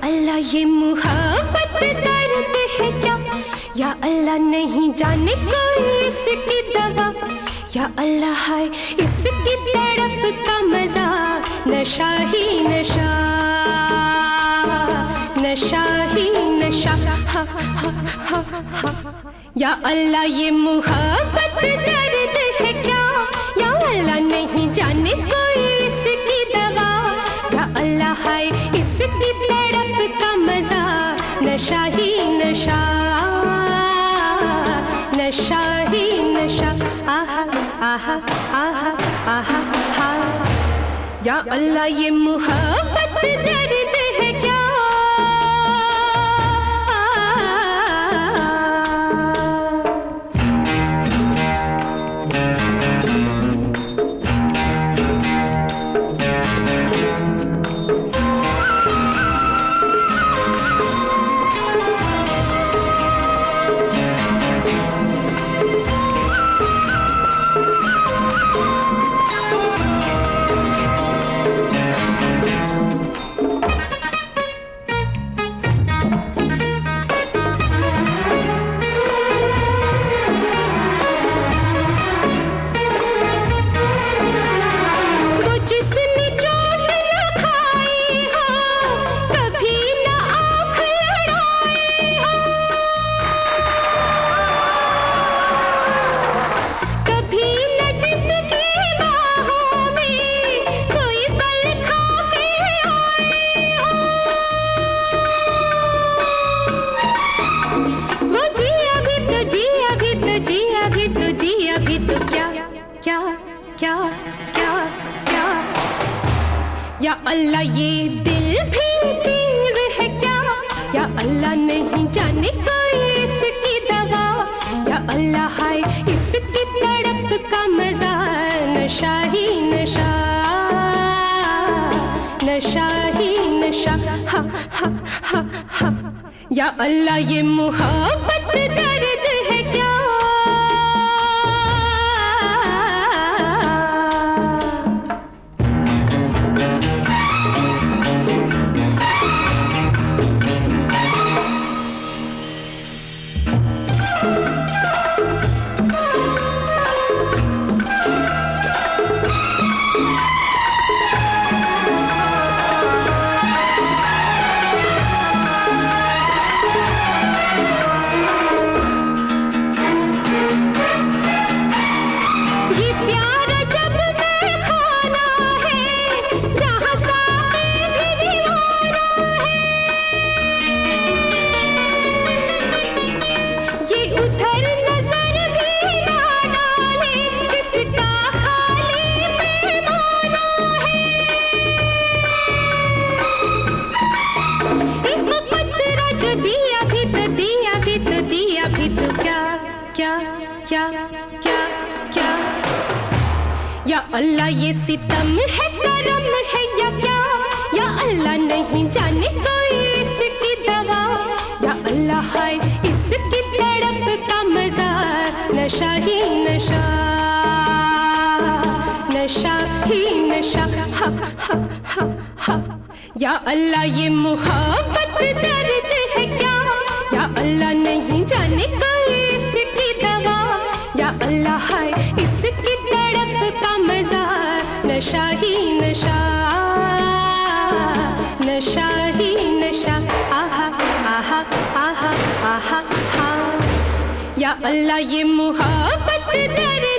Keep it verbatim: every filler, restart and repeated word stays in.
अल्लाह ये मुहब्बत दर्द है क्या, या अल्लाह नहीं जाने कोई इसकी दवा, या अल्लाह है इसकी तड़प का मजा, नशा ही नशा, नशा ही नशा, हा हा हा हा। या अल्लाह ये मुहब्बत दर्द है क्या, या अल्लाह नहीं जाने कोई इसकी दवा, या अल्लाह है इसकी तड़प का मजा, नशा ही नशा, नशा ही नशा, आहा आहा आहा आहा हा। या अल्लाह ये मुहब्बत दर्द है क्या। क्या क्या क्या, या अल्लाह ये दिल भी चीज है क्या, या अल्लाह नहीं जाने कोई इसकी दवा, या अल्लाह है इसकी तड़प का मजा, नशा ही नशा, नशा ही नशा, हा हा हा हा। या अल्लाह ये मोहब्बत दर्द है क्या। क्या क्या क्या क्या, या अल्लाह ये सितम है करम है या क्या, या अल्लाह नहीं जाने कोई इसकी दवा, या अल्लाह है इसकी तड़प का मजा, नशा ही नशा, नशा ही नशा, हा हा हा हा। या अल्लाह ये मोहब्बत दर्द है क्या, या अल्लाह नहीं जाने कोई इसकी दवा, या अल्लाह है इसकी तड़प का मजा, नशा ही नशा, नशा ही नशा, आहा आहा आहा आहा हा। या अल्लाह ये मोहब्बत दर्द